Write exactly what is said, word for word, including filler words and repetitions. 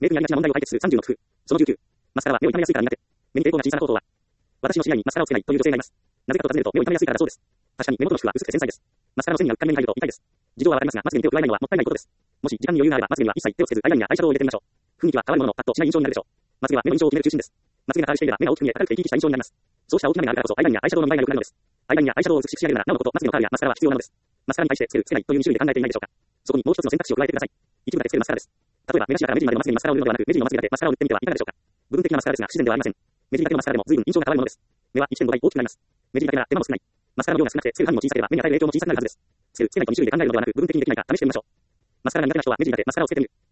明確にありがちな問題を解決するさんじゅうの工夫。そのじゅうきゅう。マスカラは目を痛めやすいから苦手。目に抵抗が小さな方法は、私の知り合いにマスカラをつけないという女性がいます。なぜかと尋ねると目を痛めやすいからだそうです。確かに目元の皮膚は薄くて繊細です。マスカラの線にはうっかり目に入ると痛いです。事情はわかりますが、まつげに手を加えないのはもったいないことです。もし時間に余裕があれば、まつげには一切手をつけず、アイラインやアイシャドウを入れてみましょう。雰囲気は変わるものの、パッとしない印象になるでしょう。まつげは目の印象を決める中心です。まつげが変わりしていれば、目が大きく見え、明るくて生き生きした印象になります。そうした大きな目があるからこそ、アイラインやアイシャドウの見栄えが良くなるのです。アイラインやアイシャドウを美しく仕上げるなら、なおのこと、まつげのカールやマスカラは必要なのです。マスカラに対してつける、つけないというに種類で考えていないでしょうか。そこにもう一つの選択肢を加えてください。一部だけつけるマスカラです。例えば、目頭から目尻までマスゲにマスカラを塗るのではなく、目尻のまつげだけマスカラを塗ってみてはいかがでしょうか。部分的なマスカラですが、不自然ではありません。目尻だけのマスカラでも随分印象が変わるものです。目は いってんご 倍大きくなります。目尻だけなら手間も少ない。マスカラの量が少なくて、つける範囲も小さければ、目に与える影響も小さくなるはずです。つける、つけないとに種類で考えるのではなく、部分的にできないか試してみましょう。マスカラが苦手な人は目尻だけマスカラをつけてみる。